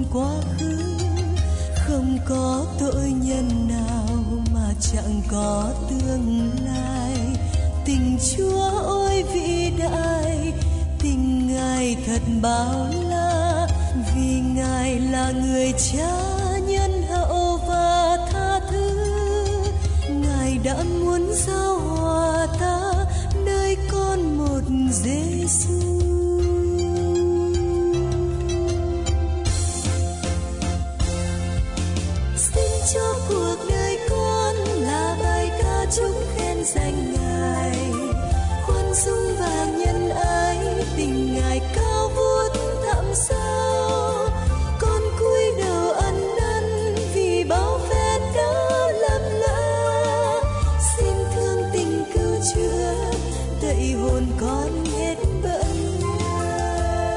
quá khứ, không có tội nhân nào mà chẳng có tương lai. Tình Chúa ôi vĩ đại, tình Ngài thật bao la, vì Ngài là người Cha nhân hậu và tha thứ. Ngài đã muốn giao hòa ta nơi con một Giêsu. Xin cho cuộc đời con là bài ca chúc khen danh Ngài, khoan dung và nhân ái, tình Ngài cao vút thẳm sâu. Con cúi đầu ăn năn vì bao phen đã lầm lỡ, xin thương tình cứu chữa tẩy hồn con hết bận nhớ.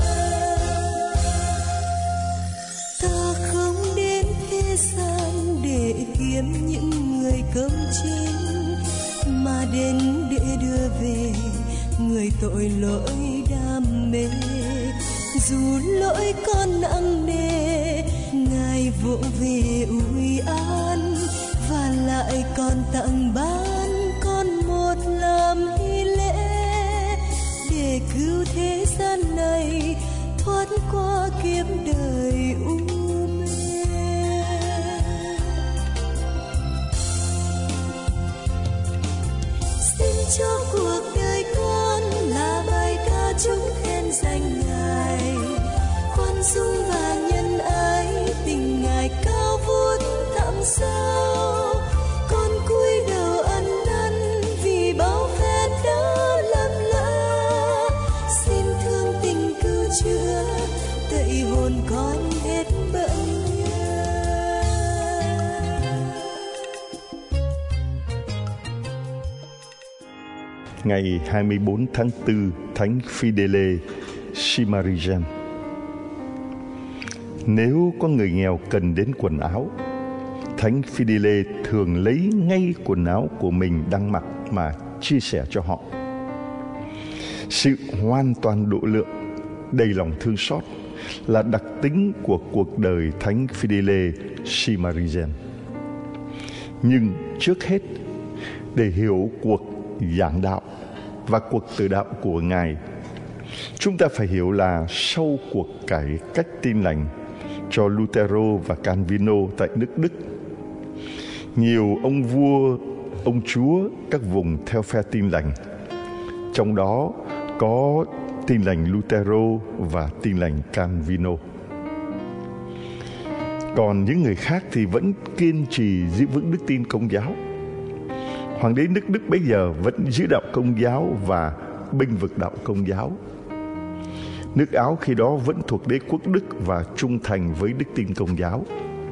Ta không đến thế gian để kiếm những người công chính, mà đến để đưa về người tội lỗi đam mê. Dù lỗi con nặng nề, Ngài vỗ về ủi an, và lại còn tặng ban con một làm hy lễ, để cứu thế gian này thoát qua kiếp đời u mê. Xin cho cuộc đời con là bài ca chúc khen danh Ngài, khoan dung và nhân ái, tình Ngài cao vút thẳm sâu. Con cúi đầu ăn năn vì bao phen đã lầm lỡ, xin thương tình cứu chữa tẩy hồn con hết bận nhớ. Ngày 24 tháng 4, Thánh Fidèle Chimarigen. Nếu có người nghèo cần đến quần áo, Thánh Fidèle thường lấy ngay quần áo của mình đang mặc mà chia sẻ cho họ. Sự hoàn toàn độ lượng, đầy lòng thương xót là đặc tính của cuộc đời Thánh Fidèle Chimarigen. Nhưng trước hết, để hiểu cuộc giảng đạo và cuộc tử đạo của Ngài, chúng ta phải hiểu là sau cuộc cải cách Tin lành cho Lutero và Calvino tại nước Đức, nhiều ông vua, ông chúa các vùng theo phe Tin lành, trong đó có Tin lành Lutero và Tin lành Calvino. Còn những người khác thì vẫn kiên trì giữ vững đức tin Công giáo. Hoàng đế nước Đức bấy giờ vẫn giữ đạo Công giáo và bênh vực đạo Công giáo. Nước Áo khi đó vẫn thuộc đế quốc Đức và trung thành với đức tin Công giáo.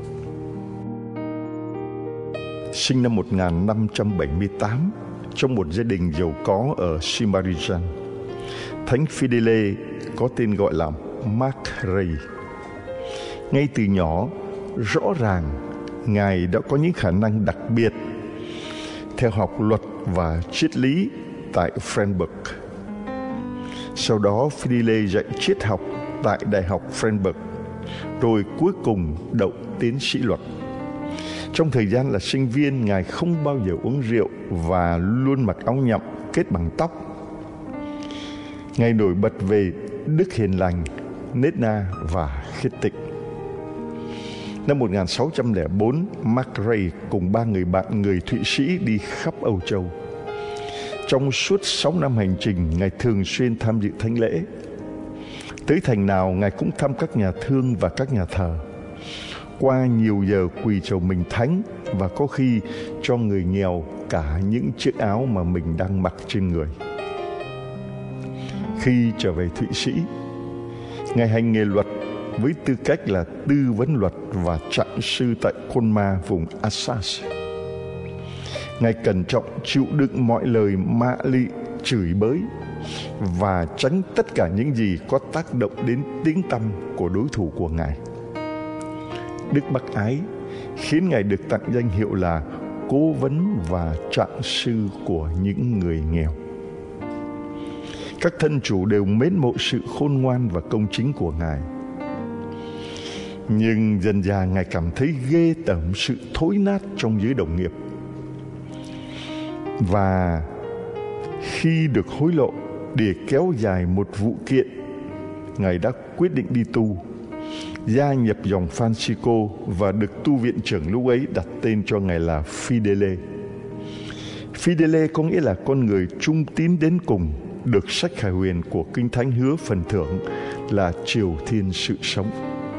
Sinh năm 1578 trong một gia đình giàu có ở Chimarigen, Thánh Fidèle có tên gọi là Marc Rey. Ngay từ nhỏ, rõ ràng Ngài đã có những khả năng đặc biệt theo học luật và triết lý tại Freiburg. Sau đó Fidèle dạy triết học tại Đại học Freiburg, rồi cuối cùng đậu tiến sĩ luật. Trong thời gian là sinh viên, Ngài không bao giờ uống rượu và luôn mặc áo nhậm kết bằng tóc. Ngài nổi bật về đức hiền lành, nết na và khiết tịnh. Năm 1604, Marc Rey cùng 3 người bạn người Thụy Sĩ đi khắp Âu Châu. Trong suốt 6 năm hành trình, Ngài thường xuyên tham dự thánh lễ. Tới thành nào, Ngài cũng thăm các nhà thương và các nhà thờ. Qua nhiều giờ quỳ chầu mình thánh và có khi cho người nghèo cả những chiếc áo mà mình đang mặc trên người. Khi trở về Thụy Sĩ, Ngài hành nghề luật với tư cách là tư vấn luật và trạng sư tại Colmar, vùng Alsace. Ngài cẩn trọng chịu đựng mọi lời mạ lị, chửi bới và tránh tất cả những gì có tác động đến tiếng tăm của đối thủ của Ngài. Đức bác ái khiến Ngài được tặng danh hiệu là cố vấn và trạng sư của những người nghèo. Các thân chủ đều mến mộ sự khôn ngoan và công chính của Ngài. Nhưng dần dà Ngài cảm thấy ghê tởm sự thối nát trong giới đồng nghiệp. Và khi được hối lộ để kéo dài một vụ kiện, Ngài đã quyết định đi tu, gia nhập dòng Francisco và được tu viện trưởng lúc ấy đặt tên cho Ngài là Fidele. Fidele có nghĩa là con người trung tín đến cùng, được sách Khải Huyền của Kinh Thánh hứa phần thưởng là triều thiên sự sống.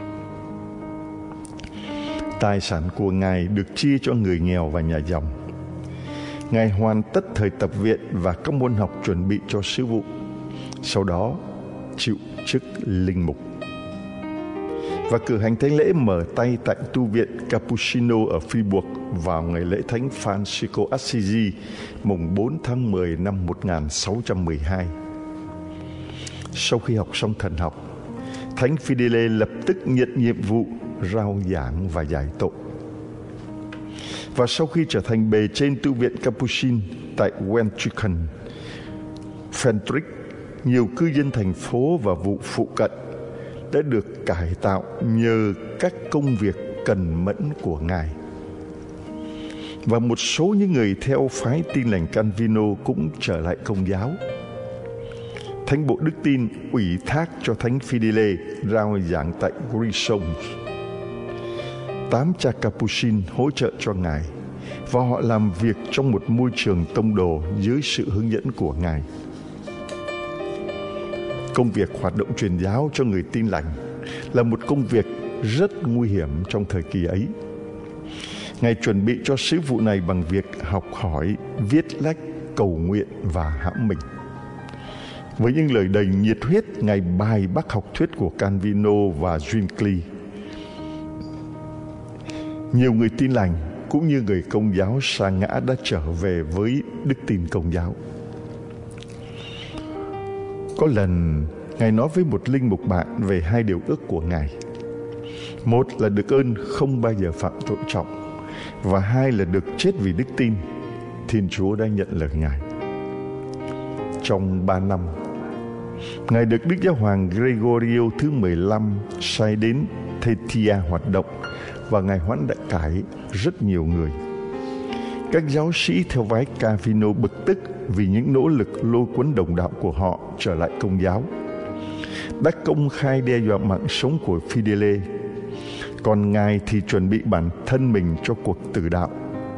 Tài sản của Ngài được chia cho người nghèo và nhà dòng. Ngài hoàn tất thời tập viện và các môn học chuẩn bị cho sứ vụ. Sau đó chịu chức linh mục. Và cử hành thánh lễ mở tay tại tu viện Capuchino ở Fribourg vào ngày lễ Thánh Francisco Assisi mùng 4 tháng 10 năm 1612. Sau khi học xong thần học, Thánh Fidele lập tức nhận nhiệm vụ rao giảng và giải tội. Và sau khi trở thành bề trên tu viện Capuchin tại Wentrichen, Fentrich, nhiều cư dân thành phố và vụ phụ cận đã được cải tạo nhờ các công việc cần mẫn của Ngài. Và một số những người theo phái Tin lành Calvino cũng trở lại Công giáo. Thánh bộ Đức Tin ủy thác cho Thánh Fidele rao giảng tại Grisons. 8 cha Capuchin hỗ trợ cho Ngài, và họ làm việc trong một môi trường tông đồ dưới sự hướng dẫn của Ngài. Công việc hoạt động truyền giáo cho người Tin lành là một công việc rất nguy hiểm trong thời kỳ ấy. Ngài chuẩn bị cho sứ vụ này bằng việc học hỏi, viết lách, cầu nguyện và hãm mình. Với những lời đầy nhiệt huyết, Ngài bài bác học thuyết của Calvino và Zwingli. Nhiều người Tin lành cũng như người Công giáo sa ngã đã trở về với đức tin Công giáo. Có lần Ngài nói với một linh mục bạn về 2 điều ước của Ngài. Một là được ơn không bao giờ phạm tội trọng, và 2 là được chết vì đức tin. Thiên Chúa đã nhận lời Ngài. Trong 3 năm, Ngài được Đức Giáo hoàng Gregorio thứ 15 sai đến Thetia hoạt động, và Ngài hoãn đã cải rất nhiều người. Các giáo sĩ theo phái Calvino bực tức vì những nỗ lực lôi cuốn đồng đạo của họ trở lại Công giáo, đã công khai đe dọa mạng sống của Fidele. Còn Ngài thì chuẩn bị bản thân mình cho cuộc tử đạo.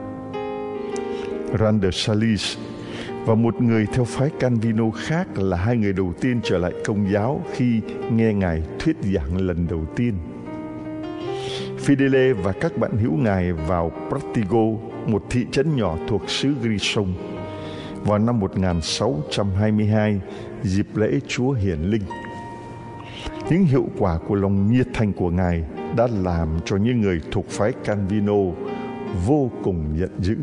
Rander Salis và một người theo phái Calvino khác là 2 người đầu tiên trở lại Công giáo khi nghe Ngài thuyết giảng lần đầu tiên. Fidele và các bạn hữu Ngài vào Pratigo, một thị trấn nhỏ thuộc xứ Grisons, vào năm 1622, dịp lễ Chúa Hiển Linh. Những hiệu quả của lòng nhiệt thành của Ngài đã làm cho những người thuộc phái Calvino vô cùng giận dữ.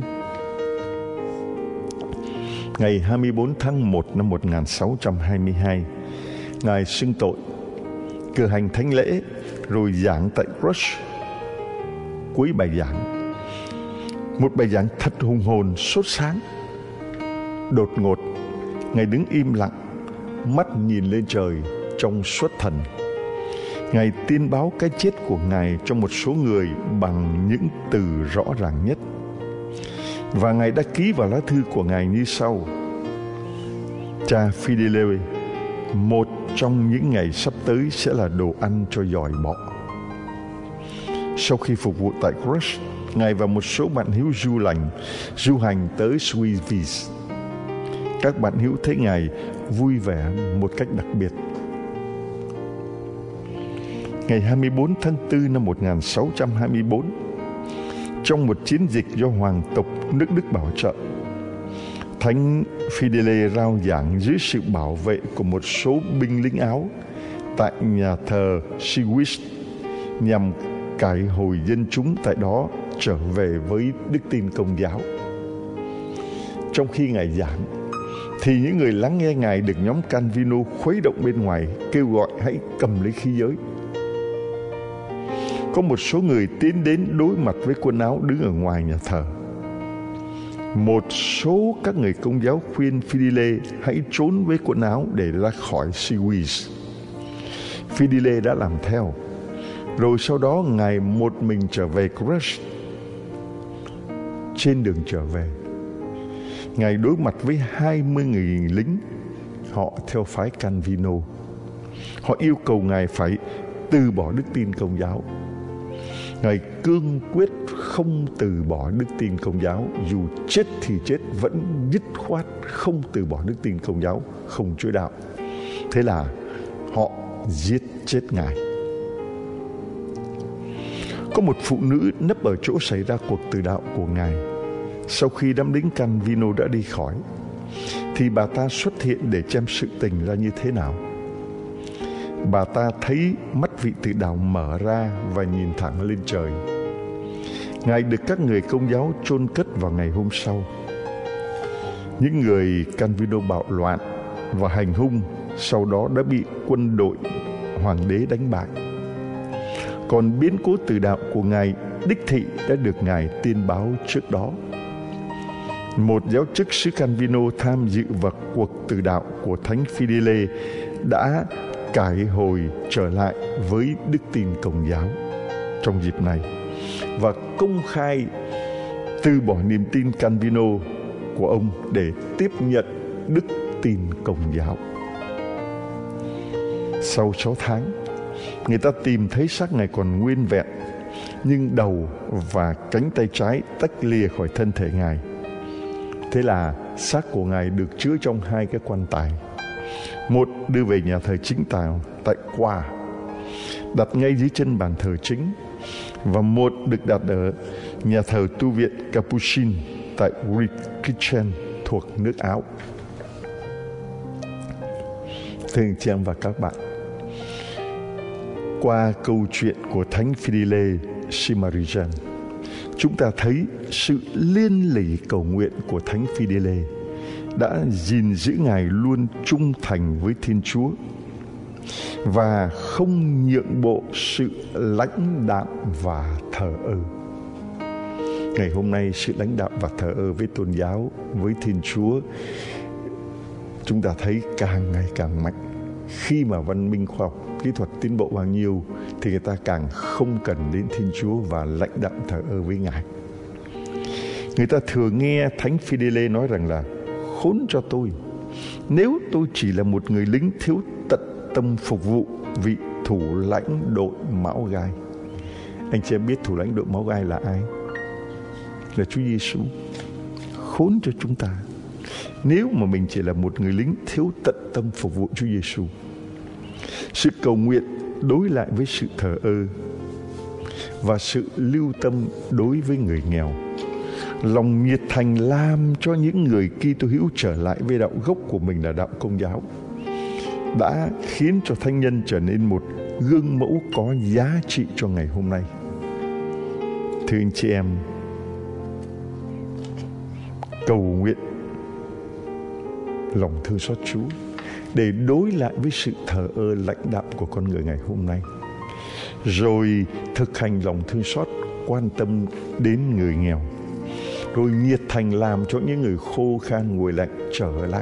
Ngày 24 tháng 1 năm 1622, Ngài xưng tội, cử hành thánh lễ, rồi giảng tại Crush. Cuối bài giảng, một bài giảng thật hùng hồn, sốt sáng. Đột ngột, Ngài đứng im lặng, mắt nhìn lên trời trong xuất thần. Ngài tiên báo cái chết của Ngài cho một số người bằng những từ rõ ràng nhất. Và Ngài đã ký vào lá thư của Ngài như sau: Cha Fidele, một trong những ngày sắp tới sẽ là đồ ăn cho giòi bọ. Sau khi phục vụ tại Crush, Ngài và một số bạn hữu du hành tới Suisse. Các bạn hữu thấy Ngài vui vẻ một cách đặc biệt. Ngày 24 tháng 4 năm 1624, trong một chiến dịch do Hoàng tộc nước Đức bảo trợ, Thánh Fidele rao giảng dưới sự bảo vệ của một số binh lính Áo tại nhà thờ Siwis nhằm cải hồi dân chúng tại đó trở về với đức tin Công giáo. Trong khi Ngài giảng, thì những người lắng nghe Ngài được nhóm Calvino khuấy động bên ngoài, kêu gọi hãy cầm lấy khí giới. Có một số người tiến đến đối mặt với quân Áo đứng ở ngoài nhà thờ. Một số các người Công giáo khuyên Fidele hãy trốn với quân Áo để ra khỏi Siwis. Fidele đã làm theo, Rồi sau đó Ngài một mình trở về Crush. Trên đường trở về, Ngài đối mặt với 20 người lính, họ theo phái Calvino. Họ yêu cầu Ngài phải từ bỏ đức tin Công giáo. Ngài cương quyết không từ bỏ đức tin Công giáo, dù chết thì chết, vẫn dứt khoát không từ bỏ đức tin Công giáo, không chối đạo. Thế là họ giết chết Ngài. Có một phụ nữ nấp ở chỗ xảy ra cuộc từ đạo của Ngài. Sau khi đám lính Calvino đã đi khỏi, thì bà ta xuất hiện để xem sự tình ra như thế nào. Bà ta thấy mắt vị tử đạo mở ra và nhìn thẳng lên trời. Ngài được các người Công giáo chôn cất vào ngày hôm sau. Những người Calvino bạo loạn và hành hung sau đó đã bị quân đội hoàng đế đánh bại. Còn biến cố tử đạo của Ngài đích thị đã được Ngài tiên báo trước đó. Một giáo chức xứ Calvino tham dự vào cuộc tử đạo của Thánh Phidile đã cải hồi trở lại với đức tin Công giáo trong dịp này và công khai từ bỏ niềm tin Calvino của ông để tiếp nhận đức tin Công giáo. Sau 6 tháng, người ta tìm thấy xác Ngài còn nguyên vẹn, nhưng đầu và cánh tay trái tách lìa khỏi thân thể Ngài. Thế là xác của Ngài được chứa trong 2 cái quan tài. Một đưa về nhà thờ chính tại Qua, đặt ngay dưới chân bàn thờ chính, và một được đặt ở nhà thờ tu viện Capuchin tại Rikitchen thuộc nước Áo. Thưa anh chị em và các bạn, qua câu chuyện của Thánh Phidile Simarijan, chúng ta thấy sự liên lỉ cầu nguyện của Thánh Phidile đã gìn giữ Ngài luôn trung thành với Thiên Chúa và không nhượng bộ sự lãnh đạm và thờ ơ. Ngày hôm nay, sự lãnh đạm và thờ ơ với tôn giáo, với Thiên Chúa, chúng ta thấy càng ngày càng mạnh. Khi mà văn minh khoa học kỹ thuật tiến bộ bao nhiêu thì người ta càng không cần đến Thiên Chúa và lãnh đạm thờ ơ với Ngài. Người ta thường nghe Thánh Phidile nói rằng là: khốn cho tôi, nếu tôi chỉ là một người lính thiếu tận tâm phục vụ vị thủ lãnh đội Mão Gai. Anh chị em biết thủ lãnh đội Mão Gai là ai? Là Chúa Giêsu. Khốn cho chúng ta nếu mà mình chỉ là một người lính thiếu tận tâm phục vụ Chúa Giêsu. Sự cầu nguyện đối lại với sự thờ ơ và sự lưu tâm đối với người nghèo, lòng nhiệt thành làm cho những người Kitô hữu trở lại với đạo gốc của mình là đạo Công giáo, đã khiến cho thánh nhân trở nên một gương mẫu có giá trị cho ngày hôm nay. Thưa anh chị em, cầu nguyện lòng thương xót Chúa để đối lại với sự thờ ơ lãnh đạm của con người ngày hôm nay, rồi thực hành lòng thương xót, quan tâm đến người nghèo, rồi nhiệt thành làm cho những người khô khan nguội lạnh trở lại.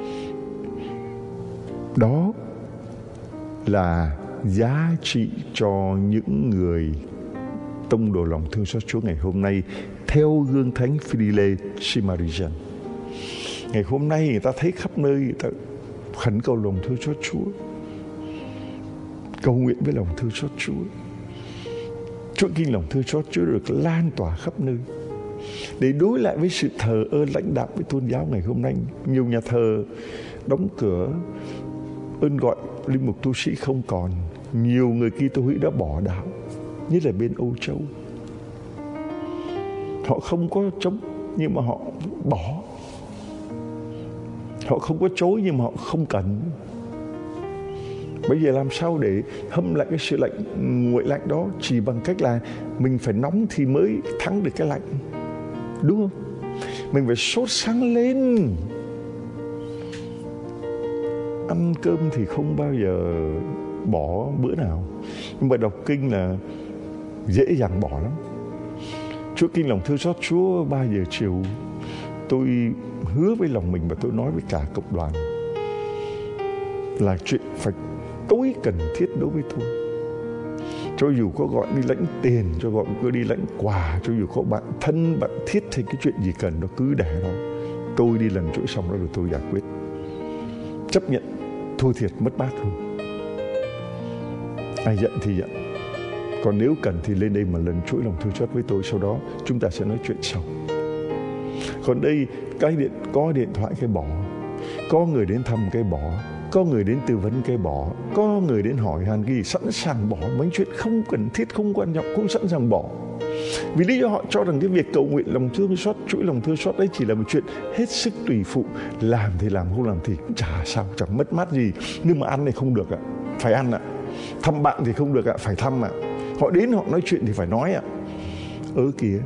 Đó là giá trị cho những người tông đồ lòng thương xót Chúa ngày hôm nay theo gương Thánh Phidile Simarijan. Ngày hôm nay người ta thấy khắp nơi người ta khẩn cầu lòng thương xót Chúa, cầu nguyện với lòng thương xót Chúa. Chuỗi kinh lòng thương xót Chúa được lan tỏa khắp nơi để đối lại với sự thờ ơ lãnh đạm với tôn giáo ngày hôm nay. Nhiều nhà thờ đóng cửa, ơn gọi linh mục tu sĩ không còn, nhiều người Kitô hữu đã bỏ đạo, nhất là bên Âu Châu. Họ không có chống nhưng mà họ bỏ, họ không có chối nhưng mà họ không cần. Bây giờ làm sao để hâm lại cái sự lạnh nguội lạnh đó? Chỉ bằng cách là mình phải nóng thì mới thắng được cái lạnh, đúng không? Mình phải sốt sắng lên. Ăn cơm thì không bao giờ bỏ bữa nào, nhưng mà đọc kinh là dễ dàng bỏ lắm. Chúa kinh lòng thương xót Chúa 3 giờ chiều, tôi hứa với lòng mình và tôi nói với cả cộng đoàn là chuyện phải tối cần thiết đối với tôi. Cho dù có gọi đi lãnh tiền, cho gọi cứ đi lãnh quà, cho dù có bạn thân, bạn thiết hay cái chuyện gì cần, nó cứ để đó. Tôi đi lần chuỗi xong đó rồi tôi giải quyết. Chấp nhận thua thiệt mất mát thôi. Ai giận thì giận. Còn nếu cần thì lên đây mà lần chuỗi lòng thương xót với tôi, sau đó chúng ta sẽ nói chuyện sau. Còn đây có điện thoại cái bỏ, có người đến thăm cái bỏ, có người đến tư vấn cái bỏ, có người đến hỏi han cái gì sẵn sàng bỏ. Mấy chuyện không cần thiết, không quan trọng cũng sẵn sàng bỏ. Vì lý do họ cho rằng cái việc cầu nguyện lòng thương xót, chuỗi lòng thương xót đấy chỉ là một chuyện hết sức tùy phụ. Làm thì làm, không làm thì chả sao, chẳng mất mát gì. Nhưng mà ăn này không được ạ, phải ăn ạ. Thăm bạn thì không được ạ, phải thăm ạ. Họ đến họ nói chuyện thì phải nói ạ. Kìa,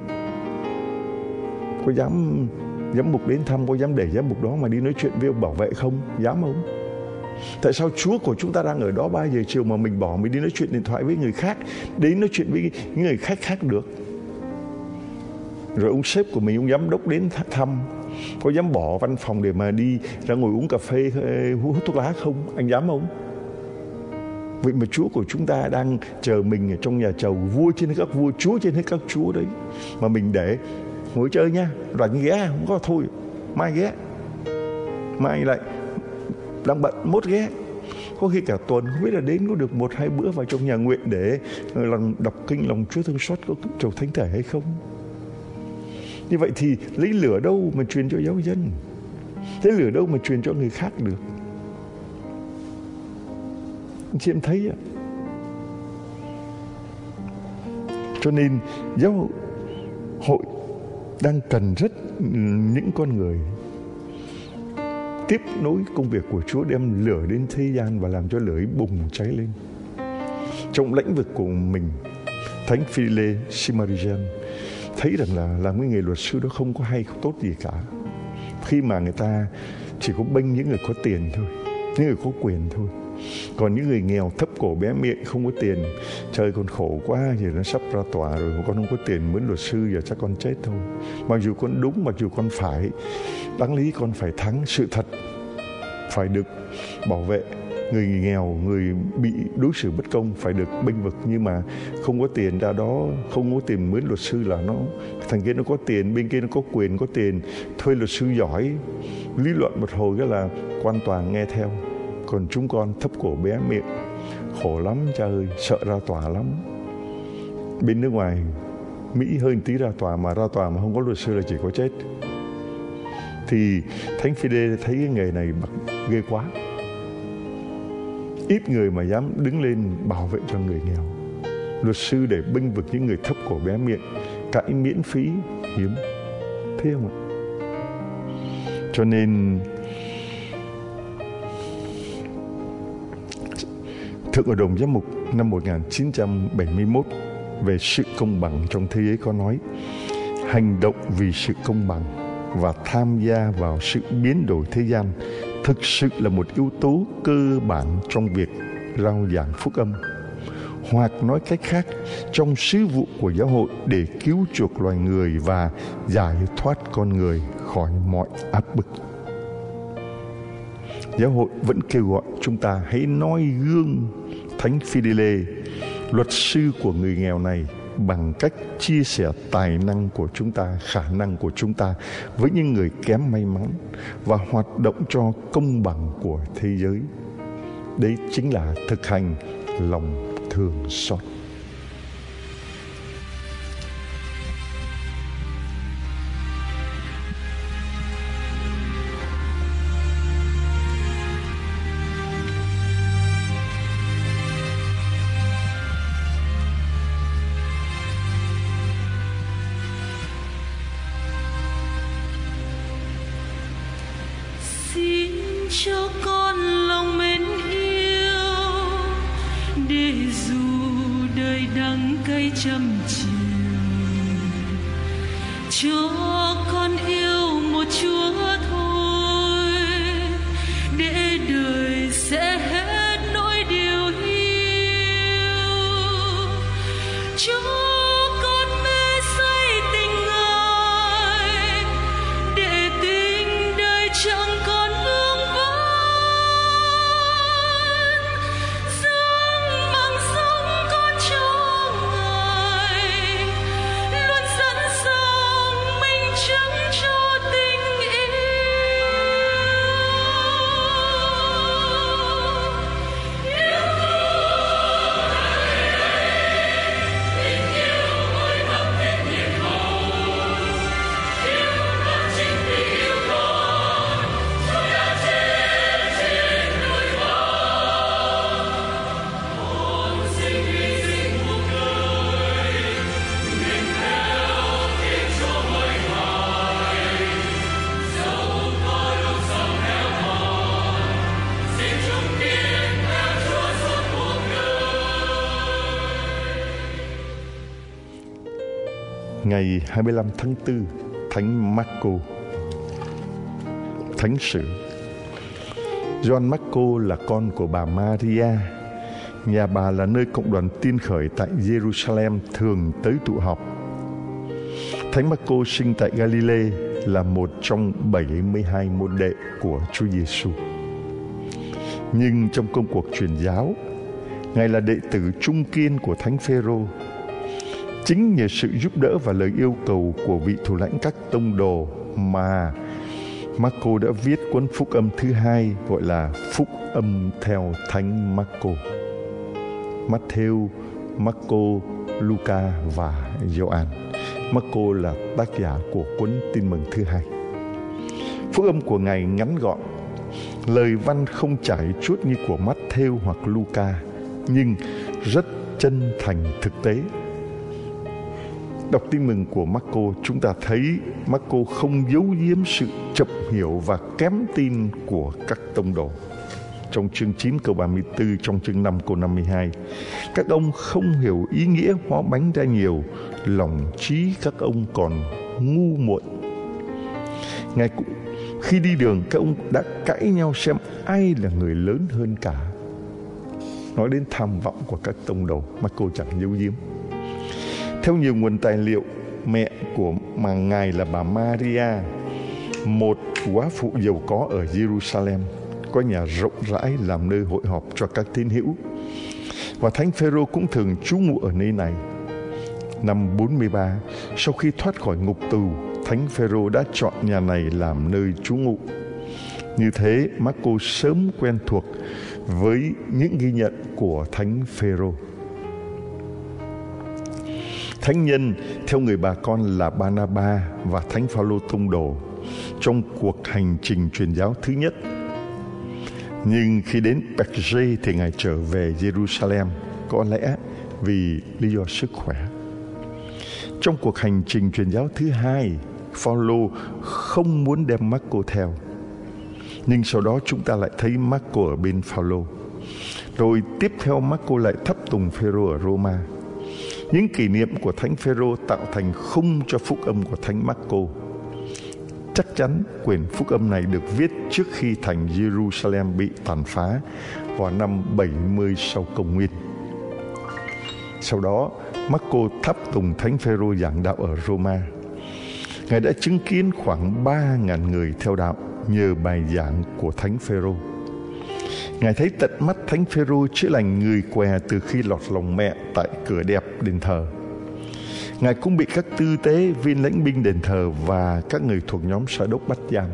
có dám giám mục đến thăm, có dám để giám mục đó mà đi nói chuyện với ông bảo vệ không? Dám không? Tại sao Chúa của chúng ta đang ở đó 3 giờ chiều mà mình bỏ, mình đi nói chuyện điện thoại với người khác, đến nói chuyện với những người khách khác được? Rồi ông sếp của mình, ông giám đốc đến thăm, có dám bỏ văn phòng để mà đi ra ngồi uống cà phê, hút thuốc lá không? Anh dám không? Vậy mà Chúa của chúng ta đang chờ mình ở trong nhà chầu, vua trên hết các vua, Chúa trên hết các chúa đấy. Mà mình để ngồi chơi nha, rảnh ghé, không có thôi, mai ghé, mai lại đang bận mốt ghé. Có khi cả tuần không biết là đến có được 1-2 bữa vào trong nhà nguyện để lần đọc kinh lòng Chúa thương xót có trầu thánh thể hay không. Như vậy thì lấy lửa đâu mà truyền cho giáo dân, lấy lửa đâu mà truyền cho người khác được. Chị em thấy ạ. Cho nên giáo hội đang cần rất những con người tiếp nối công việc của Chúa, đem lửa đến thế gian và làm cho lửa ấy bùng cháy lên. Trong lĩnh vực của mình, Thánh Philê Simarijan thấy rằng là làm cái nghề luật sư đó không có hay, không tốt gì cả. Khi mà người ta chỉ có bênh những người có tiền thôi, những người có quyền thôi. Còn những người nghèo thấp cổ bé miệng không có tiền, trời con khổ quá, giờ nó sắp ra tòa rồi mà con không có tiền mướn luật sư, giờ chắc con chết thôi. Mặc dù con đúng, mặc dù con phải, đáng lý con phải thắng, sự thật phải được bảo vệ. Người nghèo, người bị đối xử bất công phải được bênh vực. Nhưng mà không có tiền ra đó, không có tiền mướn luật sư là nó, thằng kia nó có tiền, bên kia nó có quyền, có tiền, thuê luật sư giỏi, lý luận một hồi cái là quan tòa nghe theo. Còn chúng con thấp cổ bé miệng, khổ lắm cha ơi, sợ ra tòa lắm. Bên nước ngoài, Mỹ hơi tí ra tòa mà không có luật sư là chỉ có chết. Thì Thánh Philê thấy cái nghề này ghê quá. Ít người mà dám đứng lên bảo vệ cho người nghèo. Luật sư để bênh vực những người thấp cổ bé miệng, cãi miễn phí, hiếm. Thế không ạ? Cho nên Thượng Hội đồng Giám mục năm 1971 về sự công bằng trong thế giới có nói: hành động vì sự công bằng và tham gia vào sự biến đổi thế gian thực sự là một yếu tố cơ bản trong việc rao giảng phúc âm. Hoặc nói cách khác, trong sứ vụ của giáo hội để cứu chuộc loài người và giải thoát con người khỏi mọi áp bức. Giáo hội vẫn kêu gọi chúng ta hãy noi gương Thánh Philê, luật sư của người nghèo này, bằng cách chia sẻ tài năng của chúng ta, khả năng của chúng ta với những người kém may mắn và hoạt động cho công bằng của thế giới. Đấy chính là thực hành lòng thương xót. Cho con lòng mến yêu, để dù đời đắng cay trăm chiều, cho con yêu một Chúa thôi, để đời sẽ hết nỗi điều hiu. Cho con mê say tình Ngài, để tình đời chẳng còn hương vắng. Dâng bằng sống con cho Ngày 25 tháng 4, Thánh Marco. Thánh sử. Gioan Marco là con của bà Maria. Nhà bà là nơi cộng đoàn tiên khởi tại Jerusalem thường tới tụ họp. Thánh Marco sinh tại Galilee, là một trong 72 môn đệ của Chúa Giêsu. Nhưng trong công cuộc truyền giáo, Ngài là đệ tử trung kiên của Thánh Phêrô. Chính nhờ sự giúp đỡ và lời yêu cầu của vị thủ lãnh các tông đồ mà Marco đã viết cuốn phúc âm thứ hai, gọi là Phúc âm theo Thánh Marco. Matthew, Marco, Luca và Gioan. Marco là tác giả của cuốn Tin mừng thứ hai. Phúc âm của Ngài ngắn gọn, lời văn không chảy chuốt như của Matthew hoặc Luca, nhưng rất chân thành thực tế. Đọc Tin mừng của Marco, chúng ta thấy Marco không giấu giếm sự chậm hiểu và kém tin của các tông đồ. Trong chương 9 câu 34, trong chương 5 câu 52, các ông không hiểu ý nghĩa hóa bánh ra nhiều, lòng trí các ông còn ngu muội. Ngài cũng khi đi đường, các ông đã cãi nhau xem ai là người lớn hơn cả. Nói đến tham vọng của các tông đồ, Marco chẳng giấu giếm. Theo nhiều nguồn tài liệu, mẹ của Ngài là bà Maria, một góa phụ giàu có ở Jerusalem, có nhà rộng rãi làm nơi hội họp cho các tín hữu. Và Thánh Phêrô cũng thường trú ngụ ở nơi này. Năm 43, sau khi thoát khỏi ngục tù, Thánh Phêrô đã chọn nhà này làm nơi trú ngụ. Như thế, Marco sớm quen thuộc với những ghi nhận của Thánh Phêrô. Thánh nhân theo người bà con là Barnaba và Thánh Phaolô tông đồ trong cuộc hành trình truyền giáo thứ nhất. Nhưng khi đến Perge thì Ngài trở về Jerusalem, có lẽ vì lý do sức khỏe. Trong cuộc hành trình truyền giáo thứ hai, Phaolô không muốn đem Marco theo. Nhưng sau đó chúng ta lại thấy Marco ở bên Phaolô. Rồi tiếp theo Marco lại thắp tùng Phêrô ở Roma. Những kỷ niệm của Thánh Phêrô tạo thành khung cho phúc âm của Thánh Marco. Chắc chắn quyển phúc âm này được viết trước khi thành Jerusalem bị tàn phá vào năm 70 sau công nguyên. Sau đó, Marco thắp tùng Thánh Phêrô giảng đạo ở Roma. Ngài đã chứng kiến khoảng 3.000 người theo đạo nhờ bài giảng của Thánh Phêrô. Ngài thấy tận mắt Thánh Phêrô chữa lành người què từ khi lọt lòng mẹ tại cửa đẹp đền thờ. Ngài cũng bị các tư tế, viên lãnh binh đền thờ và các người thuộc nhóm Sa Đốc bắt giam.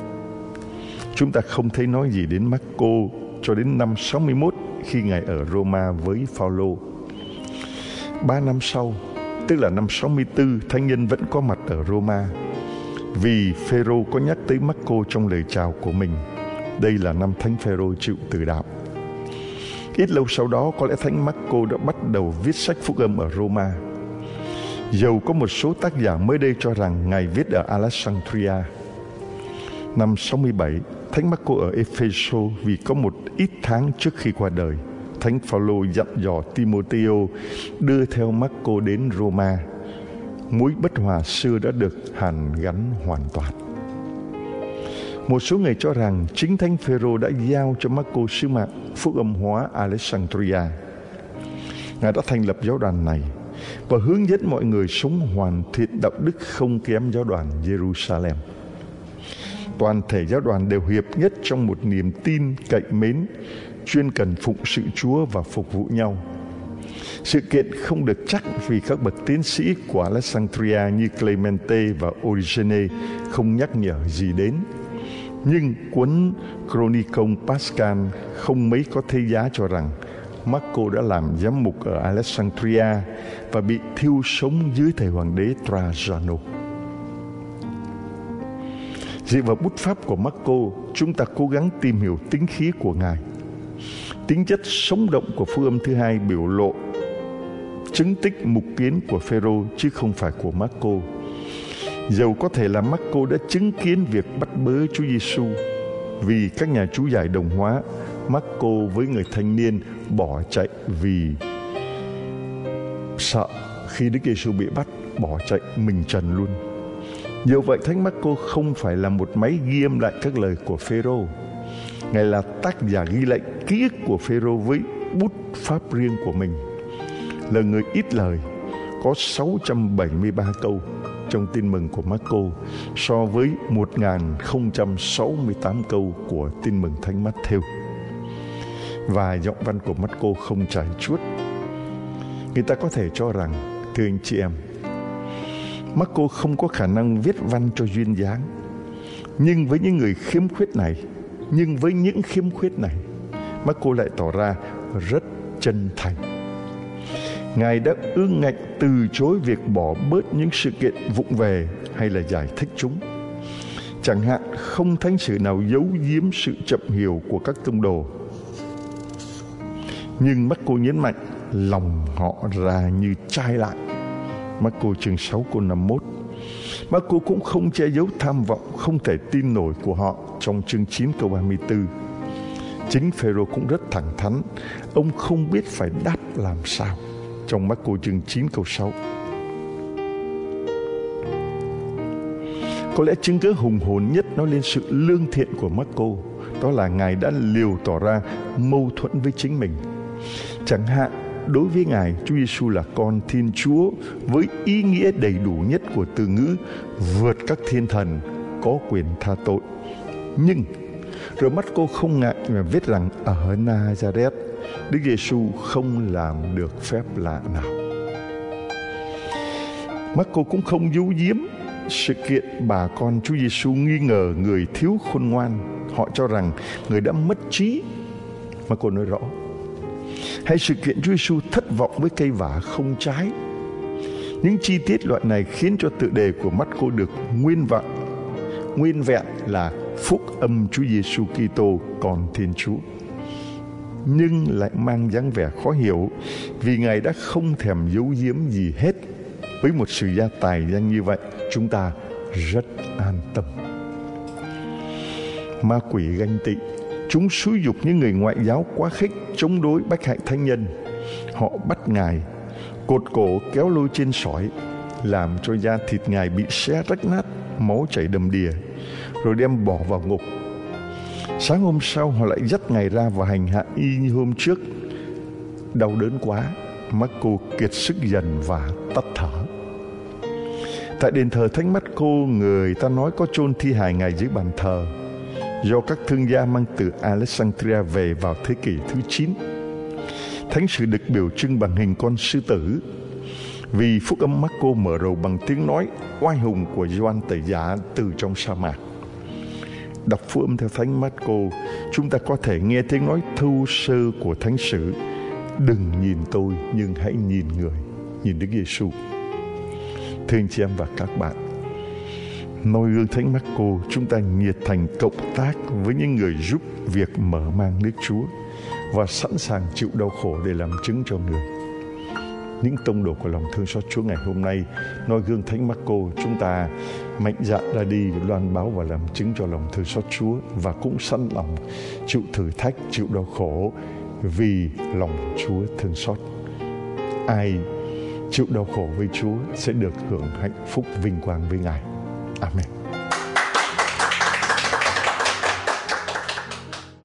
Chúng ta không thấy nói gì đến Marco cho đến năm 61 khi Ngài ở Roma với Phaolô. 3 năm sau, tức là năm 64, Thánh nhân vẫn có mặt ở Roma, vì Phêrô có nhắc tới Marco trong lời chào của mình. Đây là năm Thánh Phêrô chịu tử đạo. Ít lâu sau đó, có lẽ Thánh Marco đã bắt đầu viết sách phúc âm ở Roma. Dầu có một số tác giả mới đây cho rằng Ngài viết ở Alexandria. Năm 67, Thánh Marco ở Epheso vì có một ít tháng trước khi qua đời, Thánh Phaolô dặn dò Timôthêô đưa theo Marco đến Roma. Mối bất hòa xưa đã được hàn gắn hoàn toàn. Một số người cho rằng chính Thánh Phêrô đã giao cho Marco sứ mạng phúc âm hóa Alexandria. Ngài đã thành lập giáo đoàn này và hướng dẫn mọi người sống hoàn thiện đạo đức không kém giáo đoàn Jerusalem. Toàn thể giáo đoàn đều hiệp nhất trong một niềm tin cậy mến, chuyên cần phụng sự Chúa và phục vụ nhau. Sự kiện không được chắc vì các bậc tiến sĩ của Alexandria như Clemente và Origene không nhắc nhở gì đến. Nhưng cuốn Chronicon Pascal không mấy có thế giá cho rằng Marco đã làm giám mục ở Alexandria và bị thiêu sống dưới thời hoàng đế Trajano. Dựa vào bút pháp của Marco, chúng ta cố gắng tìm hiểu tính khí của Ngài. Tính chất sống động của phúc âm thứ hai biểu lộ chứng tích mục kiến của Phêrô chứ không phải của Marco. Dầu có thể là Marco đã chứng kiến việc bắt bớ Chúa Giêsu, vì các nhà chú giải đồng hóa Marco với người thanh niên bỏ chạy vì sợ khi Đức Giêsu bị bắt, bỏ chạy mình trần luôn. Như vậy Thánh Marco không phải là một máy ghi âm lại các lời của Phêrô. Ngài là tác giả ghi lại ký ức của Phêrô với bút pháp riêng của mình. Là người ít lời, có 673 câu trong Tin mừng của Marco so với 1068 câu của Tin mừng Thánh Matthew. Và giọng văn của Marco không trải chuốt. Người ta có thể cho rằng, thưa anh chị em, Marco không có khả năng viết văn cho duyên dáng. Nhưng với những khiếm khuyết này, Marco lại tỏ ra rất chân thành. Ngài đã ương ngạnh từ chối việc bỏ bớt những sự kiện vụng về hay là giải thích chúng. Chẳng hạn không thánh sử nào giấu giếm sự chậm hiểu của các tông đồ. Nhưng Marco nhấn mạnh lòng họ ra như chai lại. Marco chương 6 câu 51. Marco cũng không che giấu tham vọng không thể tin nổi của họ trong chương 9 câu 34. Chính Phêrô cũng rất thẳng thắn, ông không biết phải đáp làm sao trong Marco chương 9 câu 6. Có lẽ chứng cớ hùng hồn nhất nói lên sự lương thiện của Marco, đó là Ngài đã liều tỏ ra mâu thuẫn với chính mình. Chẳng hạn, đối với Ngài, Chúa Giêsu là con Thiên Chúa với ý nghĩa đầy đủ nhất của từ ngữ vượt các thiên thần, có quyền tha tội. Nhưng rồi Marco không ngại mà viết rằng ở Nazareth, Đức Giêsu không làm được phép lạ nào. Marco cũng không giấu giếm sự kiện bà con Chúa Giêsu nghi ngờ người thiếu khôn ngoan. Họ cho rằng người đã mất trí. Marco nói rõ. Hay sự kiện Chúa Giêsu thất vọng với cây vả không trái. Những chi tiết loại này khiến cho tựa đề của Marco được nguyên vẹn là Phúc âm Chúa Giêsu Kitô con Thiên Chúa, nhưng lại mang dáng vẻ khó hiểu vì Ngài đã không thèm giấu giếm gì hết. Với một sự gia tài danh như vậy, chúng ta rất an tâm. Ma quỷ ganh tị, chúng xúi giục những người ngoại giáo quá khích chống đối bách hại thánh nhân. Họ bắt Ngài, cột cổ kéo lôi trên sỏi, làm cho da thịt Ngài bị xé rách nát, máu chảy đầm đìa, rồi đem bỏ vào ngục. Sáng hôm sau họ lại dắt Ngài ra và hành hạ y như hôm trước. Đau đớn quá, Marco kiệt sức dần và tắt thở. Tại đền thờ Thánh Marco, người ta nói có chôn thi hài Ngài dưới bàn thờ, do các thương gia mang từ Alexandria về vào thế kỷ thứ 9. Thánh sử được biểu trưng bằng hình con sư tử, vì phúc âm Marco mở đầu bằng tiếng nói oai hùng của Gioan Tẩy Giả từ trong sa mạc. Đọc phúc âm theo Thánh Marco, chúng ta có thể nghe tiếng nói thô sơ của thánh sử: đừng nhìn tôi nhưng hãy nhìn người, nhìn Đức Giêsu. Thưa anh chị em và các bạn, noi gương Thánh Marco, chúng ta nhiệt thành cộng tác với những người giúp việc mở mang nước Chúa và sẵn sàng chịu đau khổ để làm chứng cho người. Những tông đồ của lòng thương xót Chúa ngày hôm nay noi gương Thánh Marco, chúng ta mạnh dạn ra đi loan báo và làm chứng cho lòng thương xót Chúa, và cũng sẵn lòng chịu thử thách, chịu đau khổ vì lòng Chúa thương xót. Ai chịu đau khổ với Chúa sẽ được hưởng hạnh phúc vinh quang với Ngài. Amen.